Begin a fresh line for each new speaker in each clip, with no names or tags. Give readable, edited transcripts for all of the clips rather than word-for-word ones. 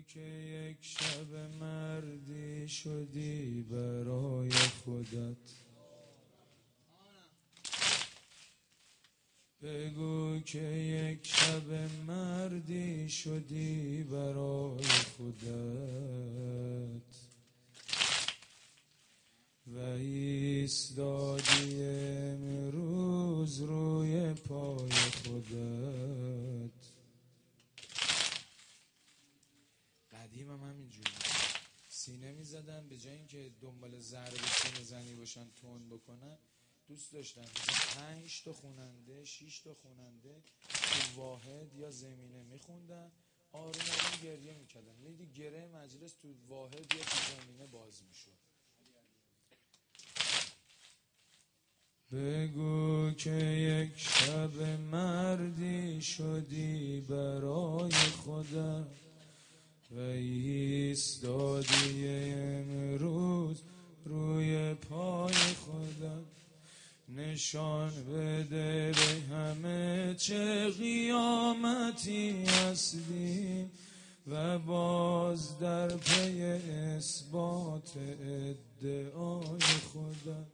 که یک شب مردی شدی برای خودت، بگو که یک شب مردی شدی برای خودت و ایستادی امروز روی پای خودت. قدیم هم همینجوری سینه میزدن، به جای اینکه دنبال ضرب سینه زنی باشن تون بکنن، دوست داشتن 5 تا خوننده 6 تا خوننده تو واحد یا زمینه میخوندن، آروم آروم گریه میکردن، میدی گره مجلس تو واحد یا تو زمینه باز میشد. بگو که یک شب مردی شدی برای خودت و ایستادی امروز روی پای خودت. نشان بده به همه چه قیامتی هستی و باز در پی اثبات ادعای خودت.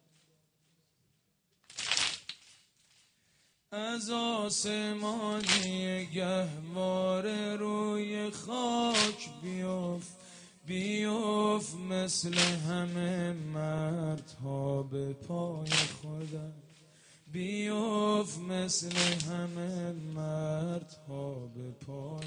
از آسمانی گهواره روی خاک بیفت مثل همه مردها به پای خودت. بیفت مثل همه مردها به پای.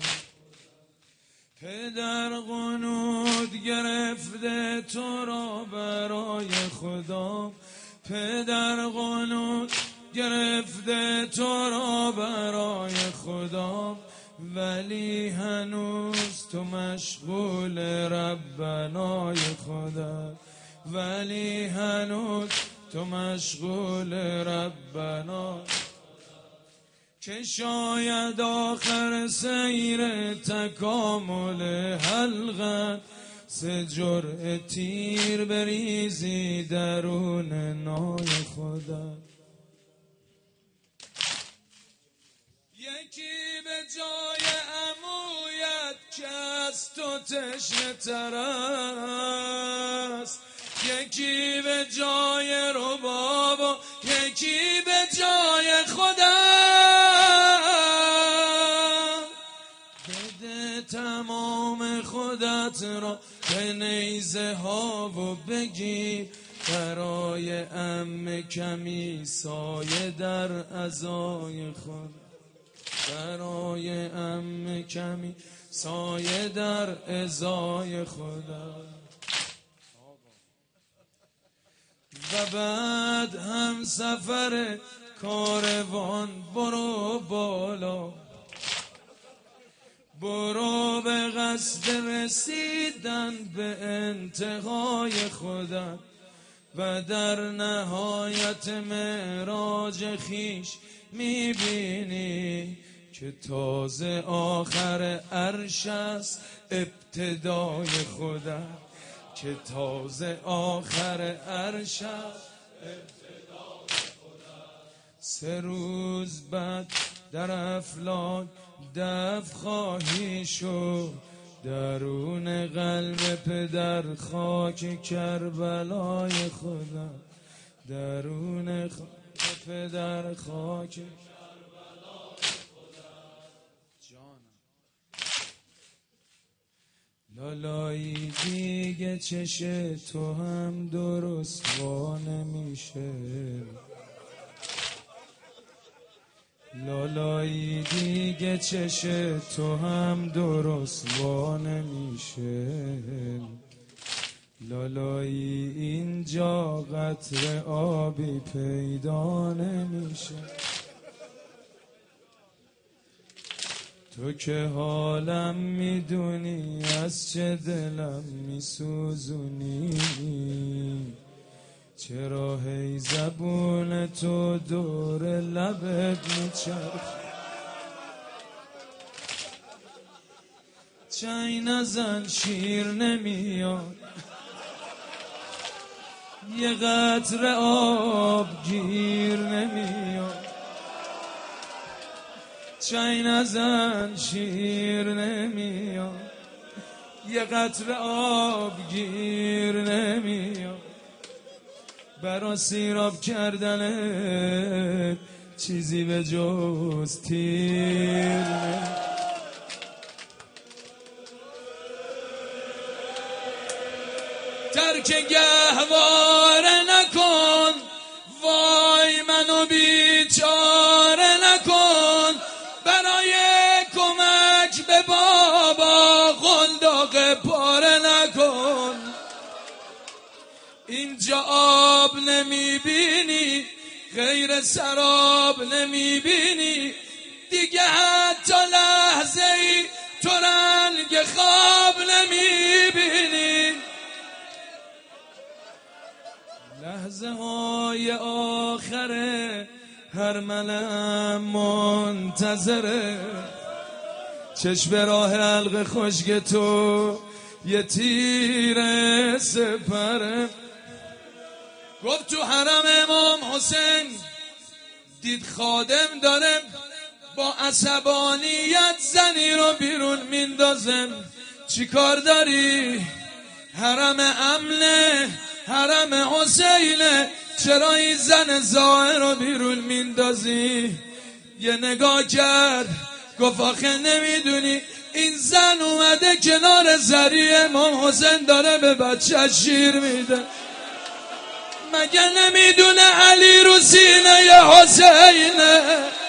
پدر قنوت گرفته تو را برای خدا، پدر قنوت گرفته تو را برای خدا، ولی هنوز تو مشغول ربنای خدا، ولی هنوز تو مشغول ربنا. که شاید آخر سیر تکامل حلقت سه جرعه تیر بریزی درون نای خدا. یکی به جای عمویت که از تو تشنه تر است، یکی به جای رباب و یکی به جای خودت. بده تمام خودت را به نیزه ها و بگیر برای عمه کمی سایه در عزای خود، برای عمه کمی سایه در ازای خدا. و بعد هم سفر کاروان برو بالا، برو به قصد رسیدن به انتهای خودت و در نهایت معراج خیش میبینی که تازه آخر عرش است ابتدای خودت، که تازه آخر عرش است ابتدای خودت. 3 روز بعد در افلاک دفن خواهی شد درون قلب پدر خاک کربلای خودت، درون پدر خاک لالایی دیگه چش تو هم درست وا نمیشه، لالایی دیگه چش تو هم درست وا نمیشه. لالایی اینجا قطره آبی پیدا نمیشه. تو که حالم میدونی از چه دلم میسوزونی، چرا هی زبون تو دور لبت میچرخ. چای نزن شیر نمیاد، یه قطره آب گیر نمیاد. چای نزن شیر نمیاد، یه قطره آب گیر نمیاد، برا سیراب کردنت چیزی به جز تیر ترک گهواره نکن، وای منو بیچاره نکن، برای کمک به بابا قلداق پاره نکن. اینجا آب نمیبینی غیر سراب نمیبینی، دیگه حتی لحظه ای تو رنگ خواب نمیبینی. لحظه های آخره هر ملم منتظره، چشم راه حلق خشک تو یه تیر سپره. گفت تو حرم امام حسین دید خادم داره با عصبانیت زنی رو بیرون میندازم. چی کار داری؟ حرم امنه، حرم حسینه، چرا این زن زائر رو بیرون میندازی؟ یه نگاه کرد گفت آخه نمیدونی این زن اومده کنار زری امام حسین داره به بچه شیر میده، مگه نمیدونه علی رو سینه حسینه؟